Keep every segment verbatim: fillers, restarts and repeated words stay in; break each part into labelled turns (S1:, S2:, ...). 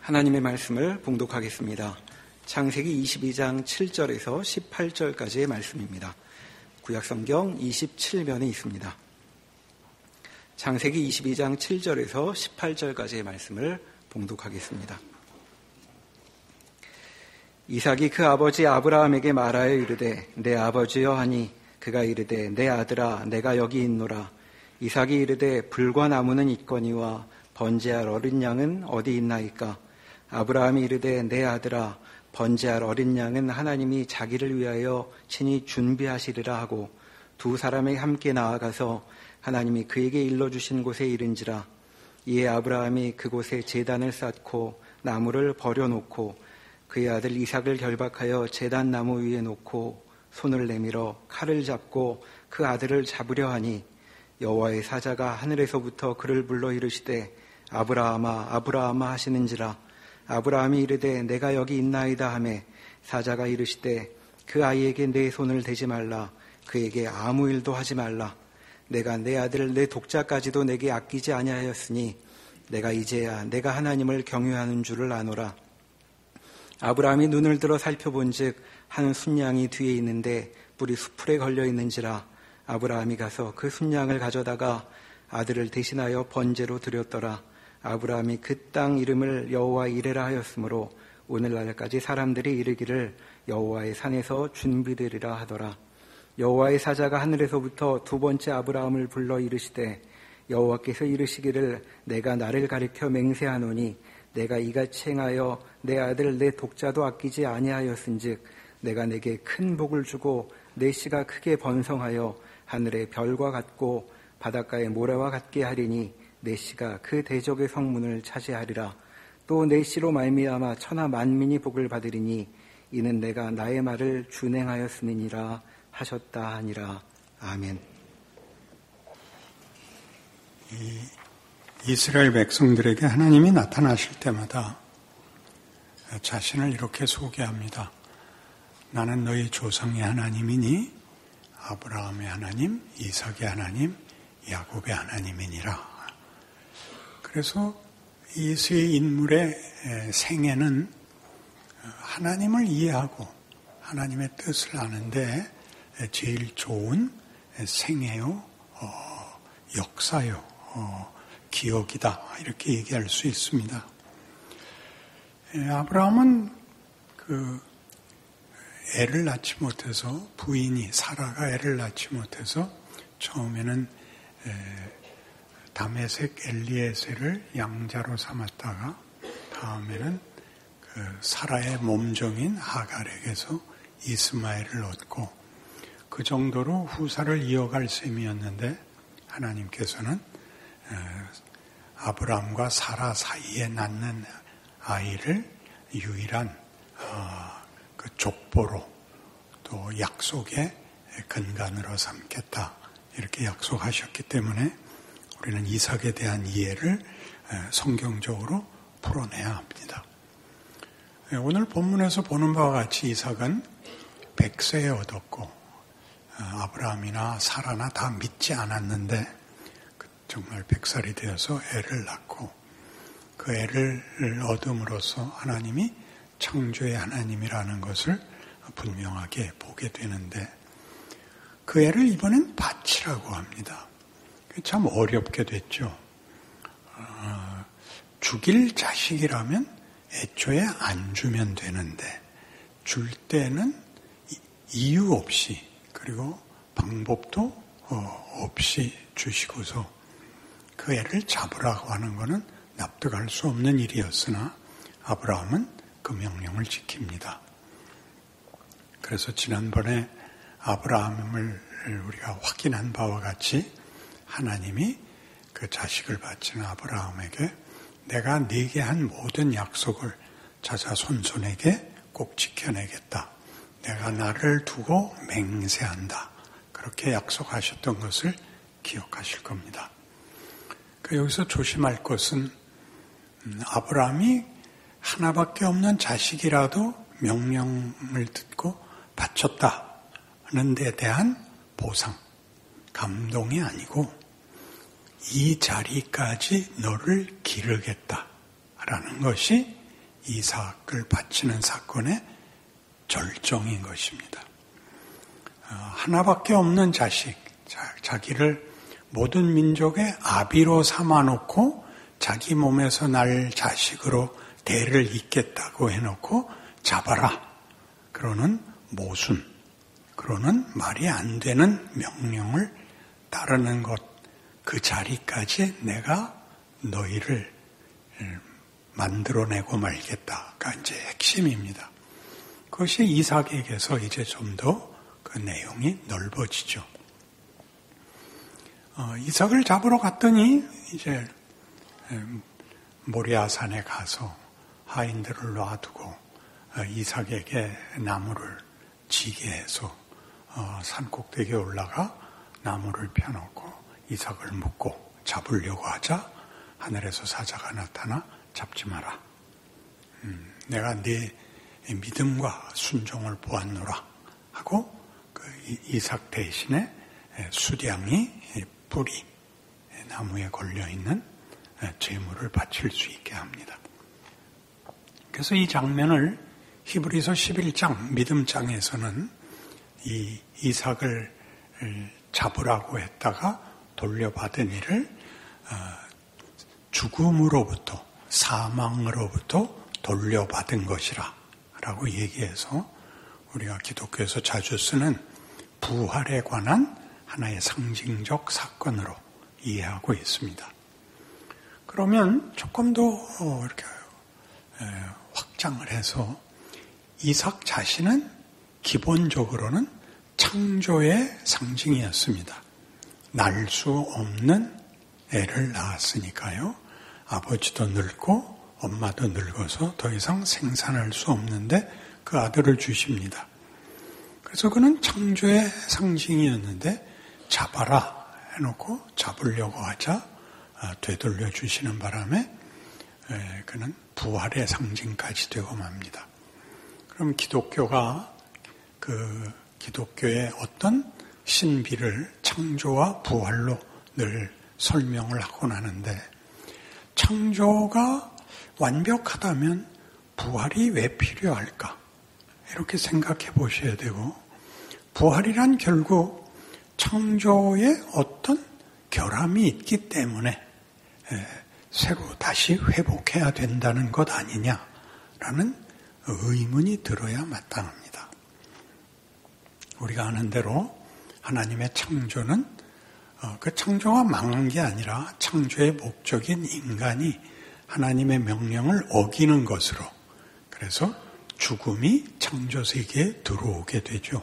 S1: 하나님의 말씀을 봉독하겠습니다. 창세기 이십이 장 칠 절에서 십팔 절까지의 말씀입니다. 구약성경 이십칠 면에 있습니다. 창세기 이십이 장 칠 절에서 십팔 절까지의 말씀을 봉독하겠습니다. 이삭이 그 아버지 아브라함에게 말하여 이르되 내 아버지여 하니 그가 이르되 내 아들아 내가 여기 있노라. 이삭이 이르되 불과 나무는 있거니와 번제할 어린 양은 어디 있나이까. 아브라함이 이르되 내 아들아 번제할 어린 양은 하나님이 자기를 위하여 친히 준비하시리라 하고 두 사람이 함께 나아가서 하나님이 그에게 일러주신 곳에 이른지라. 이에 아브라함이 그곳에 제단을 쌓고 나무를 버려놓고 그의 아들 이삭을 결박하여 제단 나무 위에 놓고 손을 내밀어 칼을 잡고 그 아들을 잡으려 하니 여호와의 사자가 하늘에서부터 그를 불러 이르시되 아브라함아 아브라함아 하시는지라. 아브라함이 이르되 내가 여기 있나이다 하매 사자가 이르시되 그 아이에게 내 손을 대지 말라. 그에게 아무 일도 하지 말라. 내가 내 아들 내 독자까지도 내게 아끼지 아니하였으니 내가 이제야 내가 하나님을 경외하는 줄을 아노라. 아브라함이 눈을 들어 살펴본즉 한 순양이 뒤에 있는데 뿔이 수풀에 걸려 있는지라. 아브라함이 가서 그 순양을 가져다가 아들을 대신하여 번제로 드렸더라. 아브라함이 그 땅 이름을 여호와 이레라 하였으므로 오늘날까지 사람들이 이르기를 여호와의 산에서 준비되리라 하더라. 여호와의 사자가 하늘에서부터 두 번째 아브라함을 불러 이르시되 여호와께서 이르시기를 내가 나를 가리켜 맹세하노니 내가 이같이 행하여 내 아들 내 독자도 아끼지 아니하였은즉 내가 내게 큰 복을 주고 내 씨가 크게 번성하여 하늘의 별과 같고 바닷가의 모래와 같게 하리니 내 씨가 그 대적의 성문을 차지하리라. 또 내 씨로 말미암아 천하 만민이 복을 받으리니 이는 내가 나의 말을 준행하였음이니라 하셨다 하니라. 아멘.
S2: 이 이스라엘 백성들에게 하나님이 나타나실 때마다 자신을 이렇게 소개합니다. 나는 너희 조상의 하나님이니 아브라함의 하나님, 이삭의 하나님, 야곱의 하나님이니라. 그래서 이 세 인물의 생애는 하나님을 이해하고 하나님의 뜻을 아는데 제일 좋은 생애요, 어, 역사요, 어, 기억이다 이렇게 얘기할 수 있습니다. 아브라함은 그 애를 낳지 못해서 부인이 사라가 애를 낳지 못해서 처음에는 에, 다메섹 엘리에셀을 양자로 삼았다가 다음에는 그 사라의 몸종인 하갈에게서 이스마엘을 얻고 그 정도로 후사를 이어갈 셈이었는데 하나님께서는 아브라함과 사라 사이에 낳는 아이를 유일한 그 족보로 또 약속의 근간으로 삼겠다 이렇게 약속하셨기 때문에 우리는 이삭에 대한 이해를 성경적으로 풀어내야 합니다. 오늘 본문에서 보는 바와 같이 이삭은 백 세에 얻었고 아브라함이나 사라나 다 믿지 않았는데 정말 백 살이 되어서 애를 낳고 그 애를 얻음으로써 하나님이 창조의 하나님이라는 것을 분명하게 보게 되는데 그 애를 이번엔 바치라고 합니다. 참 어렵게 됐죠. 어, 죽일 자식이라면 애초에 안 주면 되는데 줄 때는 이유 없이 그리고 방법도 어, 없이 주시고서 그 애를 잡으라고 하는 것은 납득할 수 없는 일이었으나 아브라함은 그 명령을 지킵니다. 그래서 지난번에 아브라함을 우리가 확인한 바와 같이 하나님이 그 자식을 바친 아브라함에게 내가 네게 한 모든 약속을 자자손손에게 꼭 지켜내겠다. 내가 나를 두고 맹세한다. 그렇게 약속하셨던 것을 기억하실 겁니다. 그 여기서 조심할 것은 아브라함이 하나밖에 없는 자식이라도 명령을 듣고 바쳤다는 데 대한 보상, 감동이 아니고 이 자리까지 너를 기르겠다라는 것이 이삭을 바치는 사건의 절정인 것입니다. 하나밖에 없는 자식, 자기를 모든 민족의 아비로 삼아놓고 자기 몸에서 날 자식으로 대를 잇겠다고 해놓고 잡아라. 그러는 모순, 그러는 말이 안 되는 명령을 따르는 것, 그 자리까지 내가 너희를 만들어내고 말겠다가 이제 핵심입니다. 그것이 이삭에게서 이제 좀 더 그 내용이 넓어지죠. 어, 이삭을 잡으러 갔더니 이제 모리아산에 가서 하인들을 놔두고 어, 이삭에게 나무를 지게 해서 어, 산 꼭대기에 올라가 나무를 펴놓고 이삭을 묶고 잡으려고 하자 하늘에서 사자가 나타나 잡지 마라. 음, 내가 네 믿음과 순종을 보았노라 하고 그 이삭 대신에 수량이 뿌리 나무에 걸려있는 제물을 바칠 수 있게 합니다. 그래서 이 장면을 히브리서 십일 장 믿음장에서는 이 이삭을 잡으라고 했다가 돌려받은 이를 죽음으로부터 사망으로부터 돌려받은 것이라 라고 얘기해서 우리가 기독교에서 자주 쓰는 부활에 관한 하나의 상징적 사건으로 이해하고 있습니다. 그러면 조금 더 이렇게 확장을 해서 이삭 자신은 기본적으로는 창조의 상징이었습니다. 날 수 없는 애를 낳았으니까요. 아버지도 늙고 엄마도 늙어서 더 이상 생산할 수 없는데 그 아들을 주십니다. 그래서 그는 창조의 상징이었는데 잡아라 해놓고 잡으려고 하자 되돌려 주시는 바람에 그는 부활의 상징까지 되고 맙니다. 그럼 기독교가 그 기독교의 어떤 신비를 창조와 부활로 늘 설명을 하곤 하는데 창조가 완벽하다면 부활이 왜 필요할까? 이렇게 생각해 보셔야 되고 부활이란 결국 창조의 어떤 결함이 있기 때문에 새로 다시 회복해야 된다는 것 아니냐라는 의문이 들어야 마땅합니다. 우리가 아는 대로 하나님의 창조는 그 창조가 망한 게 아니라 창조의 목적인 인간이 하나님의 명령을 어기는 것으로 그래서 죽음이 창조 세계에 들어오게 되죠.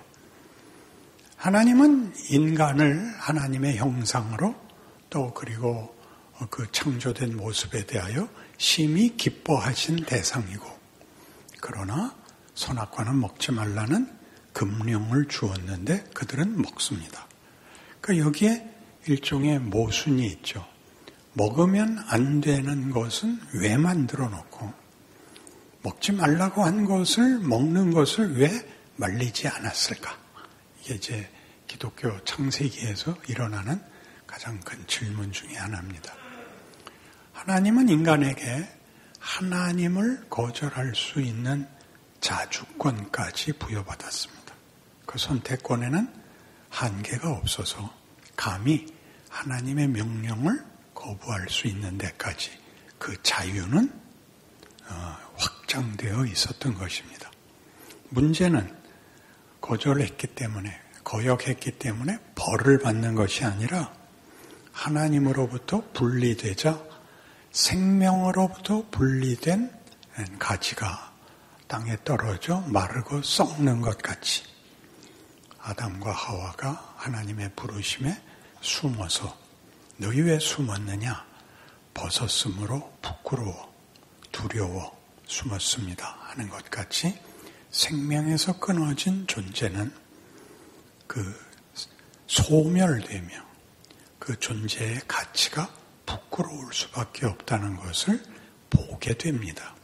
S2: 하나님은 인간을 하나님의 형상으로 또 그리고 그 창조된 모습에 대하여 심히 기뻐하신 대상이고 그러나 선악과는 먹지 말라는 금령을 주었는데 그들은 먹습니다. 그러니까 여기에 일종의 모순이 있죠. 먹으면 안 되는 것은 왜 만들어 놓고 먹지 말라고 한 것을 먹는 것을 왜 말리지 않았을까? 이게 이제 기독교 창세기에서 일어나는 가장 큰 질문 중에 하나입니다. 하나님은 인간에게 하나님을 거절할 수 있는 자주권까지 부여받았습니다. 그 선택권에는 한계가 없어서 감히 하나님의 명령을 거부할 수 있는 데까지 그 자유는 어, 확장되어 있었던 것입니다. 문제는 거절했기 때문에 거역했기 때문에 벌을 받는 것이 아니라 하나님으로부터 분리되자 생명으로부터 분리된 가지가 땅에 떨어져 마르고 썩는 것 같이 아담과 하와가 하나님의 부르심에 숨어서 너희 왜 숨었느냐? 벗었으므로 부끄러워 두려워 숨었습니다 하는 것 같이 생명에서 끊어진 존재는 그 소멸되며 그 존재의 가치가 부끄러울 수밖에 없다는 것을 보게 됩니다.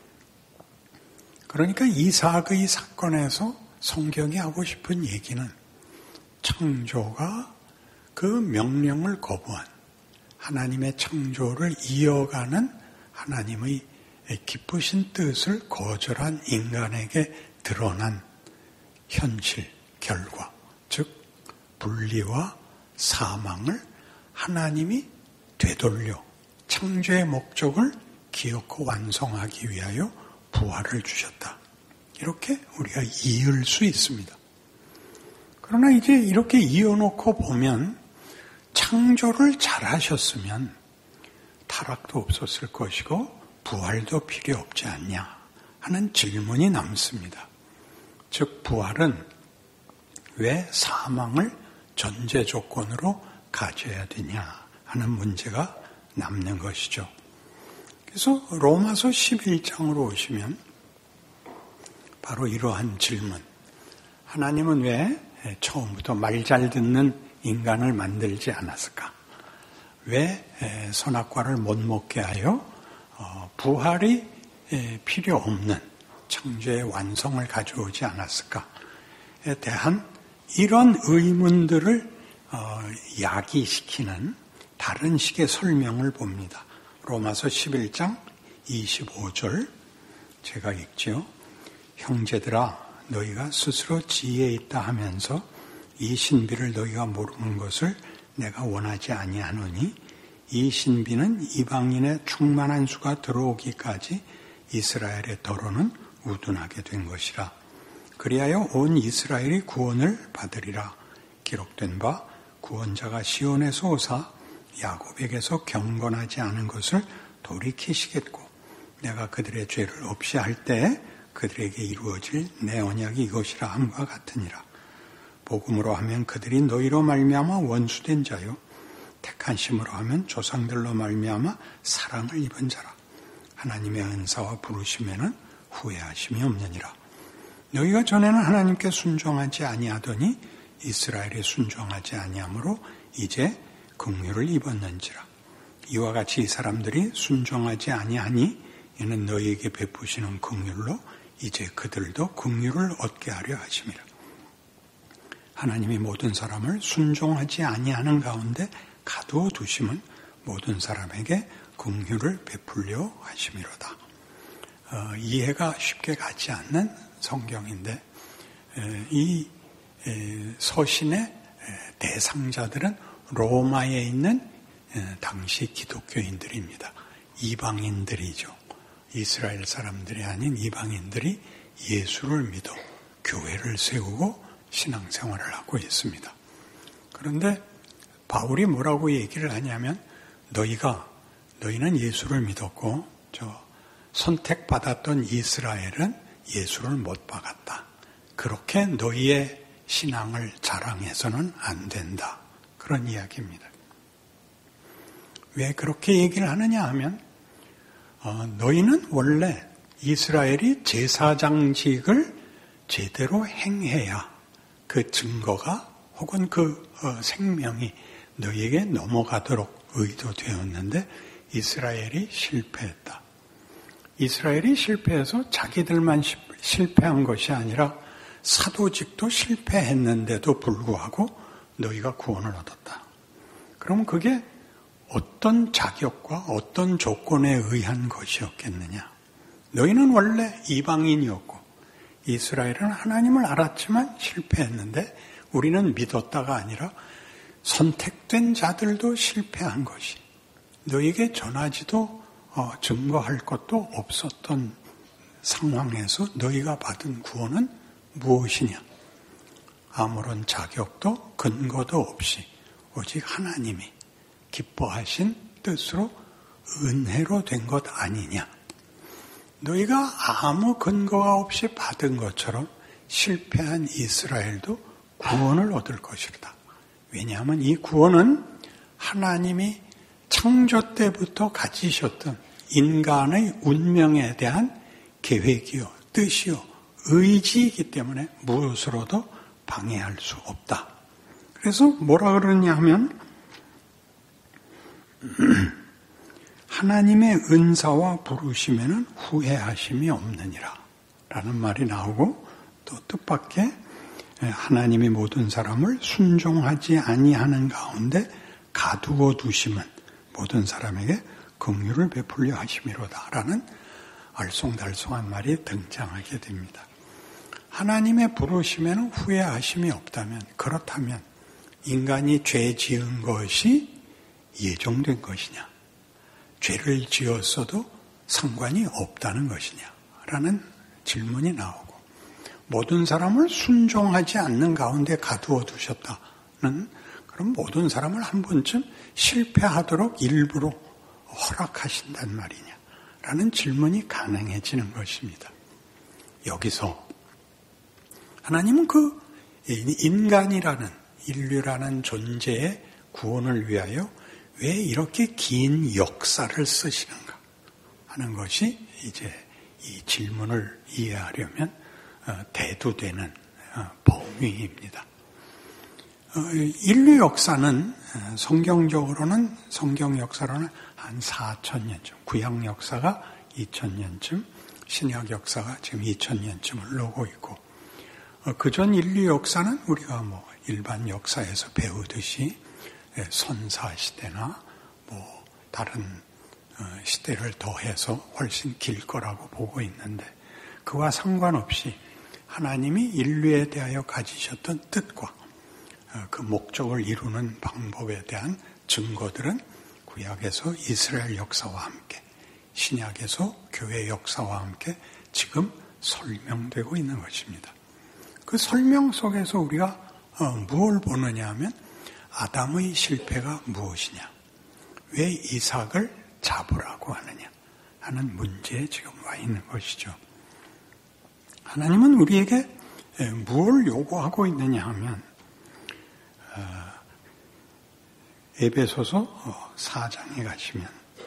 S2: 그러니까 이삭의 사건에서 성경이 하고 싶은 얘기는 창조가 그 명령을 거부한 하나님의 창조를 이어가는 하나님의 기쁘신 뜻을 거절한 인간에게 드러난 현실, 결과, 즉 분리와 사망을 하나님이 되돌려 창조의 목적을 기억하고 완성하기 위하여 부활을 주셨다. 이렇게 우리가 이을 수 있습니다. 그러나 이제 이렇게 이어놓고 보면 창조를 잘하셨으면 타락도 없었을 것이고 부활도 필요 없지 않냐 하는 질문이 남습니다. 즉 부활은 왜 사망을 전제 조건으로 가져야 되냐 하는 문제가 남는 것이죠. 그래서 로마서 십일 장으로 오시면 바로 이러한 질문. 하나님은 왜 처음부터 말 잘 듣는 인간을 만들지 않았을까? 왜 선악과를 못 먹게 하여 부활이 필요 없는 창조의 완성을 가져오지 않았을까에 대한 이런 의문들을 야기시키는 다른 식의 설명을 봅니다. 로마서 십일 장 이십오 절 제가 읽지요. 형제들아 너희가 스스로 지혜에 있다 하면서 이 신비를 너희가 모르는 것을 내가 원하지 아니하노니 이 신비는 이방인의 충만한 수가 들어오기까지 이스라엘의 더러는 우둔하게 된 것이라. 그리하여 온 이스라엘이 구원을 받으리라. 기록된 바 구원자가 시온에서 오사 야곱에게서 경건하지 않은 것을 돌이키시겠고 내가 그들의 죄를 없이 할 때에 그들에게 이루어질 내 언약이 이것이라 함과 같으니라. 복음으로 하면 그들이 너희로 말미암아 원수된 자요 택한 심으로 하면 조상들로 말미암아 사랑을 입은 자라. 하나님의 은사와 부르심에는 후회하심이 없느니라. 너희가 전에는 하나님께 순종하지 아니하더니 이스라엘이 순종하지 아니하므로 이제 긍휼을 입었는지라. 이와 같이 이 사람들이 순종하지 아니하니 이는 너희에게 베푸시는 긍휼로 이제 그들도 긍휼을 얻게 하려 하심이라. 하나님이 모든 사람을 순종하지 아니하는 가운데 가두어 두심은 모든 사람에게 긍휼을 베풀려 하심이로다. 어, 이해가 쉽게 가지 않는 성경인데 에, 이 에, 서신의 대상자들은 로마에 있는 에, 당시 기독교인들입니다. 이방인들이죠. 이스라엘 사람들이 아닌 이방인들이 예수를 믿어 교회를 세우고 신앙생활을 하고 있습니다. 그런데 바울이 뭐라고 얘기를 하냐면 너희가 너희는 예수를 믿었고 저 선택받았던 이스라엘은 예수를 못 박았다. 그렇게 너희의 신앙을 자랑해서는 안 된다. 그런 이야기입니다. 왜 그렇게 얘기를 하느냐 하면 어, 너희는 원래 이스라엘이 제사장직을 제대로 행해야 그 증거가 혹은 그 어, 생명이 너희에게 넘어가도록 의도되었는데 이스라엘이 실패했다. 이스라엘이 실패해서 자기들만 시, 실패한 것이 아니라 사도직도 실패했는데도 불구하고 너희가 구원을 얻었다. 그럼 그게 어떤 자격과 어떤 조건에 의한 것이었겠느냐? 너희는 원래 이방인이었고 이스라엘은 하나님을 알았지만 실패했는데 우리는 믿었다가 아니라 선택된 자들도 실패한 것이 너희에게 전하지도 어, 증거할 것도 없었던 상황에서 너희가 받은 구원은 무엇이냐? 아무런 자격도 근거도 없이 오직 하나님이 기뻐하신 뜻으로 은혜로 된 것 아니냐. 너희가 아무 근거가 없이 받은 것처럼 실패한 이스라엘도 구원을 얻을 것이다. 왜냐하면 이 구원은 하나님이 창조 때부터 가지셨던 인간의 운명에 대한 계획이요, 뜻이요, 의지이기 때문에 무엇으로도 방해할 수 없다. 그래서 뭐라 그러냐 하면 하나님의 은사와 부르심에는 후회하심이 없느니라 라는 말이 나오고 또 뜻밖의 하나님이 모든 사람을 순종하지 아니하는 가운데 가두어 두심은 모든 사람에게 긍휼을 베풀려 하심이로다 라는 알쏭달쏭한 말이 등장하게 됩니다. 하나님의 부르심에는 후회하심이 없다면, 그렇다면 인간이 죄 지은 것이 예정된 것이냐, 죄를 지었어도 상관이 없다는 것이냐 라는 질문이 나오고, 모든 사람을 순종하지 않는 가운데 가두어 두셨다는, 그럼 모든 사람을 한 번쯤 실패하도록 일부러 허락하신단 말이냐 라는 질문이 가능해지는 것입니다. 여기서 하나님은 그 인간이라는, 인류라는 존재의 구원을 위하여 왜 이렇게 긴 역사를 쓰시는가 하는 것이 이제 이 질문을 이해하려면 대두되는 범위입니다. 인류 역사는 성경적으로는, 성경 역사로는 한 사천 년쯤, 구약 역사가 이천 년쯤, 신약 역사가 지금 이천 년쯤을 흐르고 있고, 그전 인류 역사는 우리가 뭐 일반 역사에서 배우듯이 선사시대나 뭐 다른 시대를 더해서 훨씬 길 거라고 보고 있는데, 그와 상관없이 하나님이 인류에 대하여 가지셨던 뜻과 그 목적을 이루는 방법에 대한 증거들은 구약에서 이스라엘 역사와 함께, 신약에서 교회 역사와 함께 지금 설명되고 있는 것입니다. 그 설명 속에서 우리가 무엇을 보느냐 하면, 아담의 실패가 무엇이냐, 왜 이삭을 잡으라고 하느냐 하는 문제에 지금 와 있는 것이죠. 하나님은 우리에게 무엇을 요구하고 있느냐 하면, 에베소서 사 장에 가시면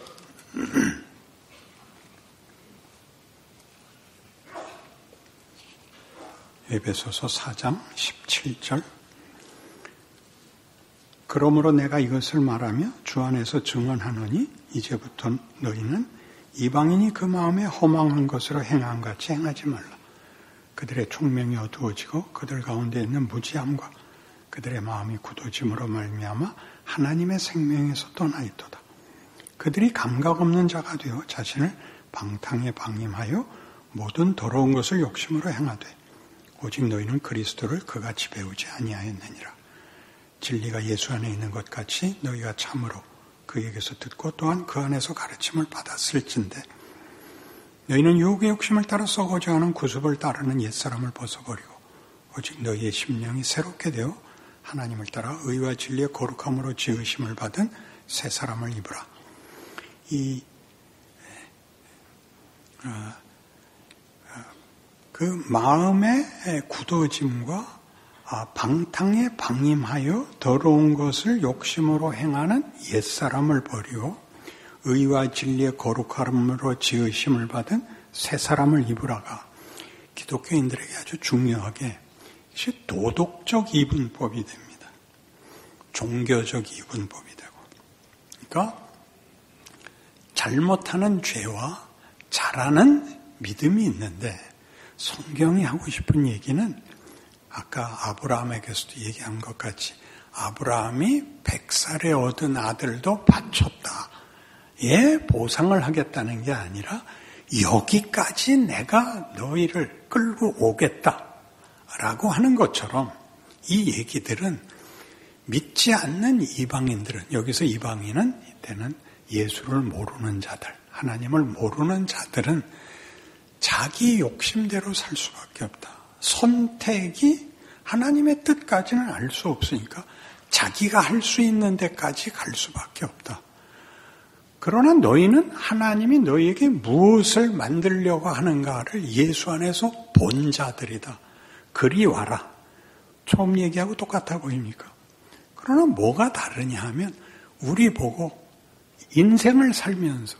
S2: 에베소서 사 장 십칠 절, 그러므로 내가 이것을 말하며 주 안에서 증언하노니 이제부터 너희는 이방인이 그 마음에 허망한 것으로 행한 같이 행하지 말라. 그들의 총명이 어두워지고 그들 가운데 있는 무지함과 그들의 마음이 굳어짐으로 말미암아 하나님의 생명에서 떠나 있도다. 그들이 감각 없는 자가 되어 자신을 방탕에 방임하여 모든 더러운 것을 욕심으로 행하되 오직 너희는 그리스도를 그같이 배우지 아니하였느니라. 진리가 예수 안에 있는 것 같이 너희가 참으로 그에게서 듣고 또한 그 안에서 가르침을 받았을진데, 너희는 유혹의 욕심을 따라 썩어져가는 구습을 따르는 옛사람을 벗어버리고 오직 너희의 심령이 새롭게 되어 하나님을 따라 의와 진리의 거룩함으로 지으심을 받은 새 사람을 입으라. 이 어, 어, 그 마음의 굳어짐과 방탕에 방임하여 더러운 것을 욕심으로 행하는 옛사람을 버리고 의와 진리의 거룩함으로 지으심을 받은 새 사람을 입으라가 기독교인들에게 아주 중요하게 도덕적 이분법이 됩니다. 종교적 이분법이 되고, 그러니까 잘못하는 죄와 잘하는 믿음이 있는데, 성경이 하고 싶은 얘기는 아까 아브라함에게서도 얘기한 것 같이 아브라함이 백살에 얻은 아들도 바쳤다. 예, 보상을 하겠다는 게 아니라 여기까지 내가 너희를 끌고 오겠다라고 하는 것처럼 이 얘기들은 믿지 않는 이방인들은, 여기서 이방인은 이때는 예수를 모르는 자들, 하나님을 모르는 자들은 자기 욕심대로 살 수밖에 없다. 선택이 하나님의 뜻까지는 알 수 없으니까 자기가 할 수 있는 데까지 갈 수밖에 없다. 그러나 너희는 하나님이 너희에게 무엇을 만들려고 하는가를 예수 안에서 본 자들이다. 그리 와라. 처음 얘기하고 똑같아 보입니까? 그러나 뭐가 다르냐 하면, 우리 보고 인생을 살면서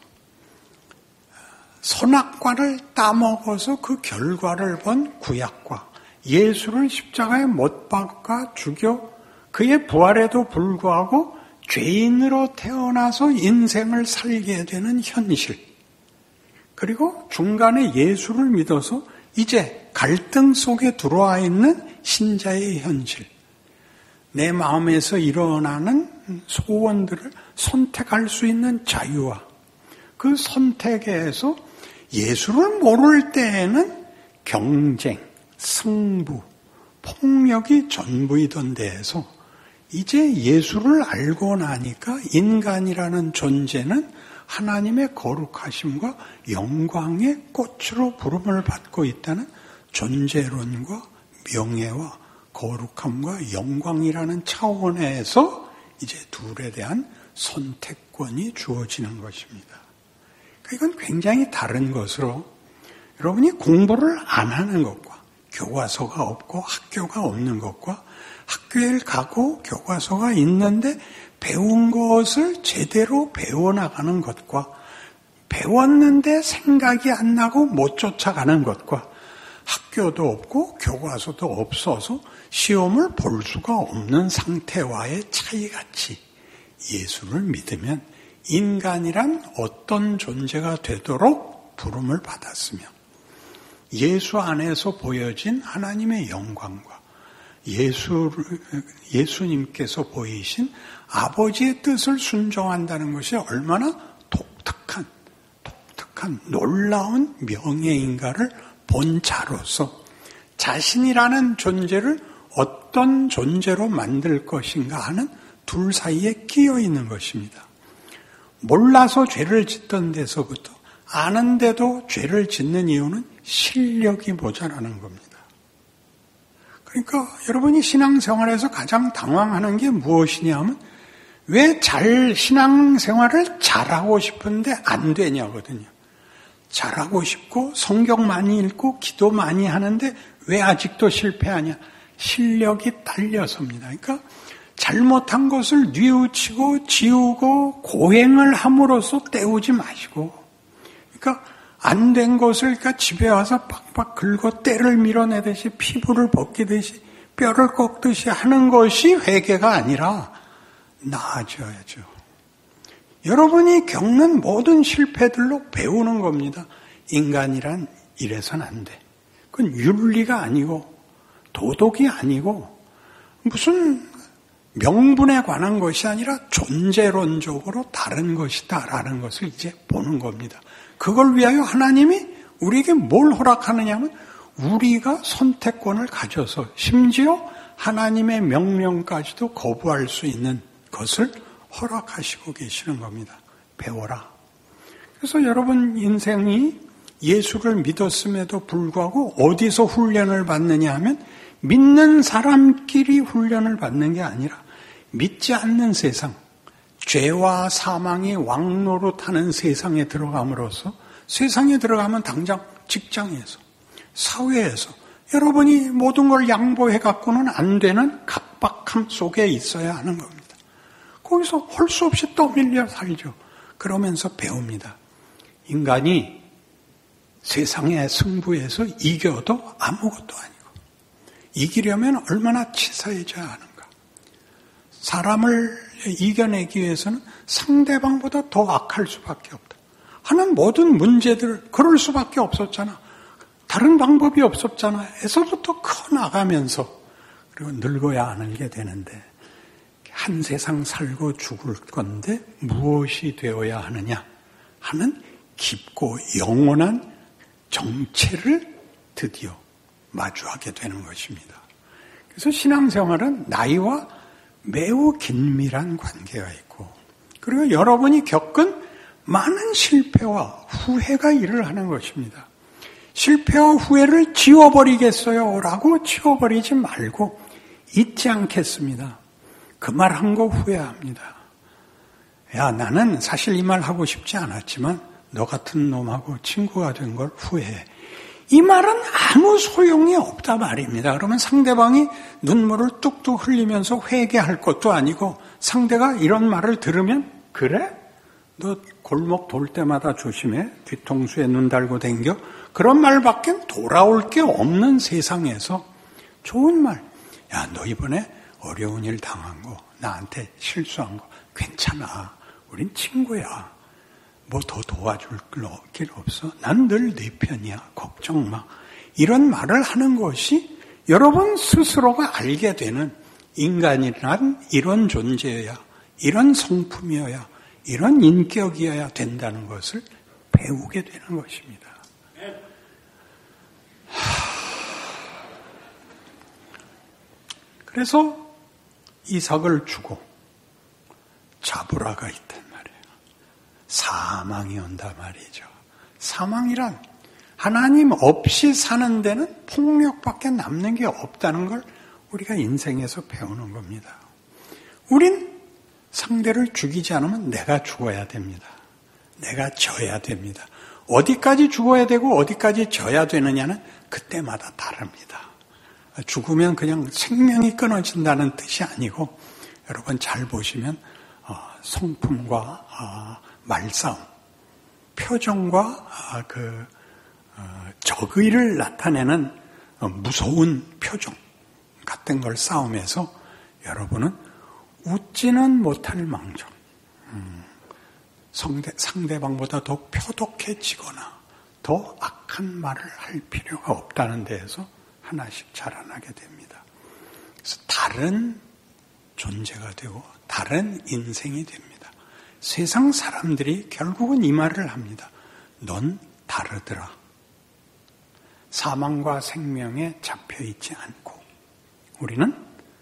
S2: 선악과를 따먹어서 그 결과를 본 구약과 예수를 십자가에 못 박아 죽여 그의 부활에도 불구하고 죄인으로 태어나서 인생을 살게 되는 현실, 그리고 중간에 예수를 믿어서 이제 갈등 속에 들어와 있는 신자의 현실, 내 마음에서 일어나는 소원들을 선택할 수 있는 자유와 그 선택에서 예수를 모를 때에는 경쟁, 승부, 폭력이 전부이던 데에서 이제 예수를 알고 나니까 인간이라는 존재는 하나님의 거룩하심과 영광의 꽃으로 부름을 받고 있다는 존재론과 명예와 거룩함과 영광이라는 차원에서 이제 둘에 대한 선택권이 주어지는 것입니다. 이건 굉장히 다른 것으로 여러분이 공부를 안 하는 것과 교과서가 없고 학교가 없는 것과 학교에 가고 교과서가 있는데 배운 것을 제대로 배워나가는 것과 배웠는데 생각이 안 나고 못 쫓아가는 것과 학교도 없고 교과서도 없어서 시험을 볼 수가 없는 상태와의 차이같이 예수를 믿으면 인간이란 어떤 존재가 되도록 부름을 받았으며 예수 안에서 보여진 하나님의 영광과 예수, 예수님께서 보이신 아버지의 뜻을 순종한다는 것이 얼마나 독특한, 독특한 놀라운 명예인가를 본 자로서 자신이라는 존재를 어떤 존재로 만들 것인가 하는 둘 사이에 끼어 있는 것입니다. 몰라서 죄를 짓던 데서부터 아는데도 죄를 짓는 이유는 실력이 모자라는 겁니다. 그러니까 여러분이 신앙생활에서 가장 당황하는 게 무엇이냐 하면 왜 잘 신앙생활을 잘하고 싶은데 안 되냐거든요. 잘하고 싶고 성경 많이 읽고 기도 많이 하는데 왜 아직도 실패하냐? 실력이 딸려서입니다. 그러니까 잘못한 것을 뉘우치고 지우고 고행을 함으로써 때우지 마시고, 그러니까 안 된 것을 그러니까 집에 와서 팍팍 긁어 때를 밀어내듯이 피부를 벗기듯이 뼈를 꺾듯이 하는 것이 회개가 아니라 나아져야죠. 여러분이 겪는 모든 실패들로 배우는 겁니다. 인간이란 이래서는 안 돼. 그건 윤리가 아니고 도덕이 아니고 무슨 명분에 관한 것이 아니라 존재론적으로 다른 것이다라는 것을 이제 보는 겁니다. 그걸 위하여 하나님이 우리에게 뭘 허락하느냐 하면 우리가 선택권을 가져서 심지어 하나님의 명령까지도 거부할 수 있는 것을 허락하시고 계시는 겁니다. 배워라. 그래서 여러분 인생이 예수를 믿었음에도 불구하고 어디서 훈련을 받느냐 하면 믿는 사람끼리 훈련을 받는 게 아니라 믿지 않는 세상, 죄와 사망이 왕노릇하는 세상에 들어감으로써 세상에 들어가면 당장 직장에서, 사회에서 여러분이 모든 걸 양보해 갖고는 안 되는 각박함 속에 있어야 하는 겁니다. 거기서 할 수 없이 떠밀려 살죠. 그러면서 배웁니다. 인간이 세상의 승부에서 이겨도 아무것도 아니고 이기려면 얼마나 치사해져야 하는가. 사람을 이겨내기 위해서는 상대방보다 더 악할 수밖에 없다 하는 모든 문제들 그럴 수밖에 없었잖아. 다른 방법이 없었잖아. 에서부터 커나가면서 그리고 늙어야 안 늙게 되는데 한 세상 살고 죽을 건데 무엇이 되어야 하느냐 하는 깊고 영원한 정체를 드디어 마주하게 되는 것입니다. 그래서 신앙생활은 나이와 매우 긴밀한 관계가 있고 그리고 여러분이 겪은 많은 실패와 후회가 일을 하는 것입니다. 실패와 후회를 지워버리겠어요? 라고 지워버리지 말고 잊지 않겠습니다. 그 말 한 거 후회합니다. 야, 나는 사실 이 말 하고 싶지 않았지만 너 같은 놈하고 친구가 된 걸 후회해. 이 말은 아무 소용이 없다 말입니다. 그러면 상대방이 눈물을 뚝뚝 흘리면서 회개할 것도 아니고 상대가 이런 말을 들으면 그래? 너 골목 돌 때마다 조심해. 뒤통수에 눈 달고 댕겨. 그런 말밖에 돌아올 게 없는 세상에서 좋은 말. 야, 너 이번에 어려운 일 당한 거, 나한테 실수한 거 괜찮아. 우린 친구야. 뭐 더 도와줄 길 없어? 난 늘 네 편이야. 걱정 마. 이런 말을 하는 것이 여러분 스스로가 알게 되는 인간이란 이런 존재여야, 이런 성품이어야, 이런 인격이어야 된다는 것을 배우게 되는 것입니다. 그래서 이삭을 주고 자브라가 있단 말이에요. 사망이 온단 말이죠. 사망이란 하나님 없이 사는 데는 폭력밖에 남는 게 없다는 걸 우리가 인생에서 배우는 겁니다. 우린 상대를 죽이지 않으면 내가 죽어야 됩니다. 내가 져야 됩니다. 어디까지 죽어야 되고 어디까지 져야 되느냐는 그때마다 다릅니다. 죽으면 그냥 생명이 끊어진다는 뜻이 아니고 여러분 잘 보시면 성품과 말싸움, 표정과 그 적의를 나타내는 무서운 표정 같은 걸 싸움에서 여러분은 웃지는 못할 망정, 상대, 상대방보다 더 표독해지거나 더 악한 말을 할 필요가 없다는 데에서 하나씩 자라나게 됩니다. 그래서 다른 존재가 되고 다른 인생이 됩니다. 세상 사람들이 결국은 이 말을 합니다. 넌 다르더라. 사망과 생명에 잡혀있지 않고 우리는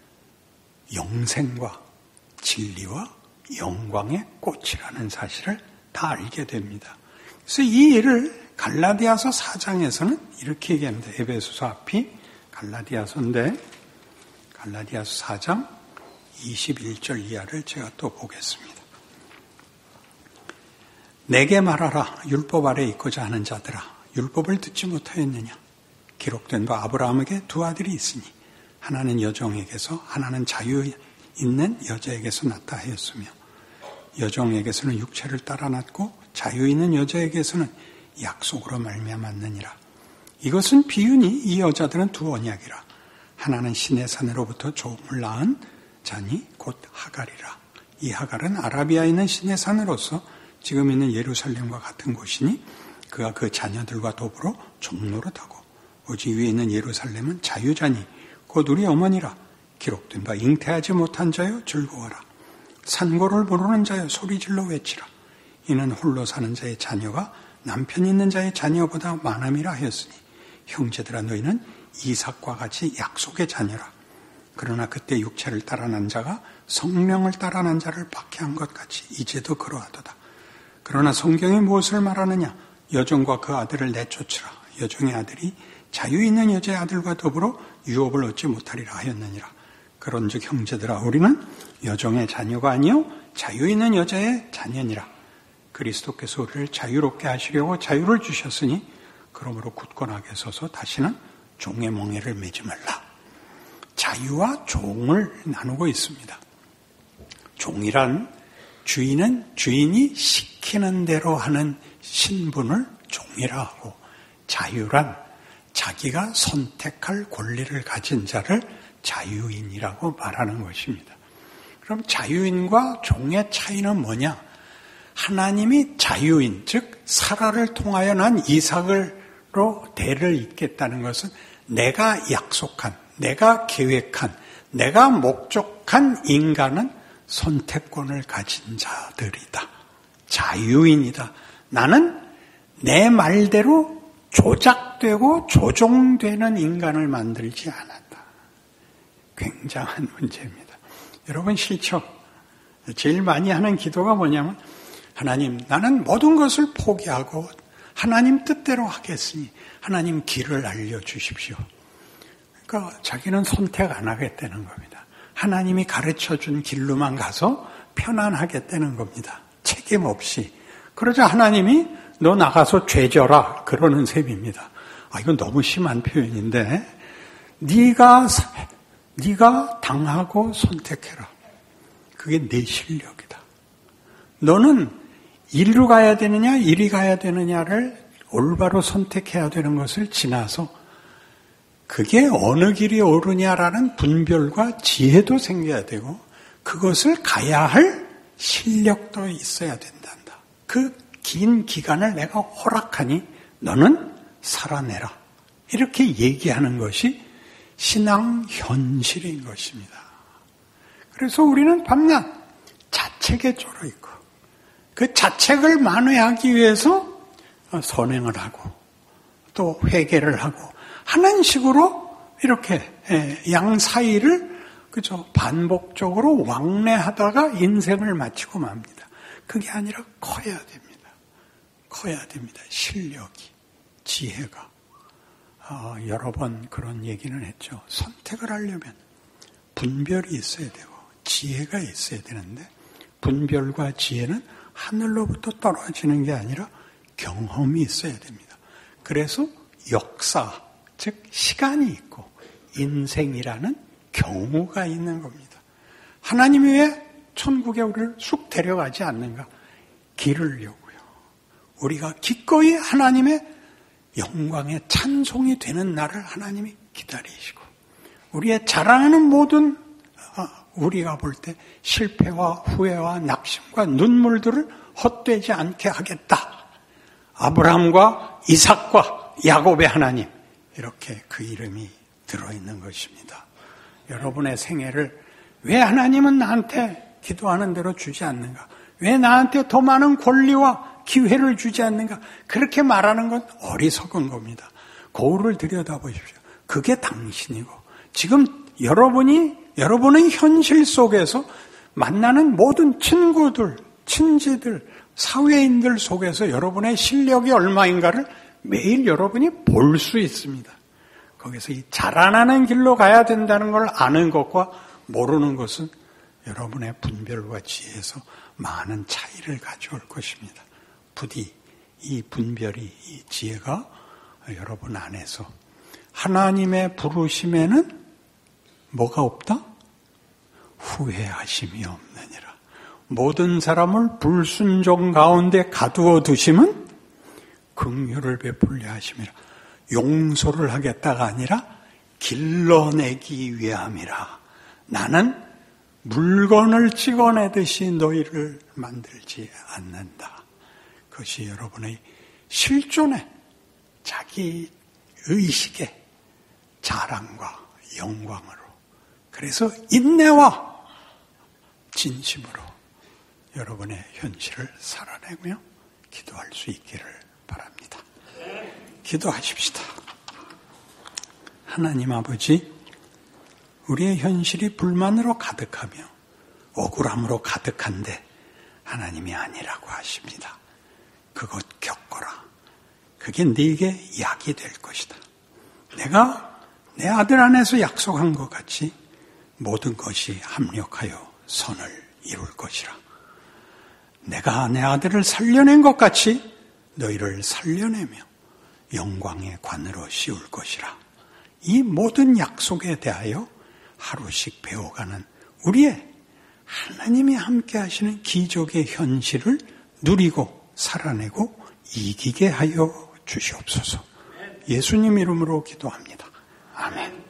S2: 영생과 진리와 영광의 꽃이라는 사실을 다 알게 됩니다. 그래서 이 일을 갈라디아서 사 장에서는 이렇게 얘기합니다. 에베소서 앞이 갈라디아서인데 갈라디아서 사 장 이십일 절 이하를 제가 또 보겠습니다. 내게 말하라. 율법 아래 있고자 하는 자들아. 율법을 듣지 못하였느냐. 기록된 바 아브라함에게 두 아들이 있으니 하나는 여종에게서 하나는 자유 있는 여자에게서 낳다 하였으며 여종에게서는 육체를 따라 낳고 자유 있는 여자에게서는 약속으로 말미암았느니라. 이것은 비유니 이 여자들은 두 언약이라. 하나는 신의 산으로부터 조음을 낳은 자니 곧 하갈이라. 이 하갈은 아라비아에 있는 신의 산으로서 지금 있는 예루살렘과 같은 곳이니 그가 그 자녀들과 더불어 종노릇하고 오직 위에 있는 예루살렘은 자유자니 곧 우리 어머니라. 기록된 바 잉태하지 못한 자여 즐거워라. 산고를 부르는 자여 소리질러 외치라. 이는 홀로 사는 자의 자녀가 남편 있는 자의 자녀보다 많음이라 하였으니 형제들아 너희는 이삭과 같이 약속의 자녀라. 그러나 그때 육체를 따라 난 자가 성령을 따라 난 자를 박해한 것 같이 이제도 그러하도다. 그러나 성경이 무엇을 말하느냐. 여종과 그 아들을 내쫓으라. 여종의 아들이 자유 있는 여자의 아들과 더불어 유업을 얻지 못하리라 하였느니라. 그런즉 형제들아 우리는 여종의 자녀가 아니요 자유 있는 여자의 자녀니라. 그리스도께서 우리를 자유롭게 하시려고 자유를 주셨으니 그러므로 굳건하게 서서 다시는 종의 멍에를 매지 말라. 자유와 종을 나누고 있습니다. 종이란 주인은 주인이 시키는 대로 하는 신분을 종이라 하고 자유란 자기가 선택할 권리를 가진 자를 자유인이라고 말하는 것입니다. 그럼 자유인과 종의 차이는 뭐냐? 하나님이 자유인, 즉 사라를 통하여 난 이삭으로 대를 잇겠다는 것은 내가 약속한, 내가 계획한, 내가 목적한 인간은 선택권을 가진 자들이다. 자유인이다. 나는 내 말대로 조작되고 조종되는 인간을 만들지 않았다. 굉장한 문제입니다. 여러분 싫죠? 제일 많이 하는 기도가 뭐냐면 하나님 나는 모든 것을 포기하고 하나님 뜻대로 하겠으니 하나님 길을 알려주십시오. 그러니까 자기는 선택 안 하겠다는 겁니다. 하나님이 가르쳐준 길로만 가서 편안하겠다는 겁니다. 책임 없이. 그러자 하나님이 너 나가서 죄져라 그러는 셈입니다. 아 이건 너무 심한 표현인데 네가 네가 당하고 선택해라. 그게 내 실력이다. 너는 이리로 가야 되느냐 이리 가야 되느냐를 올바로 선택해야 되는 것을 지나서 그게 어느 길이 옳으냐라는 분별과 지혜도 생겨야 되고 그것을 가야 할 실력도 있어야 된단다. 그 긴 기간을 내가 허락하니 너는 살아내라. 이렇게 얘기하는 것이 신앙 현실인 것입니다. 그래서 우리는 밤낮 자책에 쫄아 있고 그 자책을 만회하기 위해서 선행을 하고 또 회개를 하고 하는 식으로 이렇게 양 사이를 그죠? 반복적으로 왕래하다가 인생을 마치고 맙니다. 그게 아니라 커야 됩니다. 커야 됩니다. 실력이, 지혜가. 어, 여러 번 그런 얘기는 했죠. 선택을 하려면 분별이 있어야 되고 지혜가 있어야 되는데 분별과 지혜는 하늘로부터 떨어지는 게 아니라 경험이 있어야 됩니다. 그래서 역사, 즉 시간이 있고 인생이라는 경우가 있는 겁니다. 하나님이 왜 천국에 우리를 쑥 데려가지 않는가? 기르려고요. 우리가 기꺼이 하나님의 영광의 찬송이 되는 날을 하나님이 기다리시고 우리의 자라나는 모든 우리가 볼 때 실패와 후회와 낙심과 눈물들을 헛되지 않게 하겠다. 아브라함과 이삭과 야곱의 하나님, 이렇게 그 이름이 들어있는 것입니다. 여러분의 생애를 왜 하나님은 나한테 기도하는 대로 주지 않는가? 왜 나한테 더 많은 권리와 기회를 주지 않는가? 그렇게 말하는 건 어리석은 겁니다. 거울을 들여다보십시오. 그게 당신이고 지금 여러분이 여러분의 현실 속에서 만나는 모든 친구들, 친지들, 사회인들 속에서 여러분의 실력이 얼마인가를 매일 여러분이 볼 수 있습니다. 거기서 이 자라나는 길로 가야 된다는 걸 아는 것과 모르는 것은 여러분의 분별과 지혜에서 많은 차이를 가져올 것입니다. 부디 이 분별이, 이 지혜가 여러분 안에서 하나님의 부르심에는 뭐가 없다? 후회하심이 없느니라. 모든 사람을 불순종 가운데 가두어 두심은 긍휼을 베풀려 하심이라. 용서를 하겠다가 아니라 길러내기 위함이라. 나는 물건을 찍어내듯이 너희를 만들지 않는다. 그것이 여러분의 실존의 자기 의식의 자랑과 영광으로, 그래서 인내와 진심으로 여러분의 현실을 살아내며 기도할 수 있기를 바랍니다. 기도하십시다. 하나님 아버지, 우리의 현실이 불만으로 가득하며 억울함으로 가득한데 하나님이 아니라고 하십니다. 그것 겪어라. 그게 네게 약이 될 것이다. 내가 내 아들 안에서 약속한 것 같이 모든 것이 합력하여 선을 이룰 것이라. 내가 내 아들을 살려낸 것 같이 너희를 살려내며 영광의 관으로 씌울 것이라. 이 모든 약속에 대하여 하루씩 배워가는 우리의 하나님이 함께 하시는 기적의 현실을 누리고 살아내고 이기게 하여 주시옵소서. 예수님 이름으로 기도합니다. 아멘.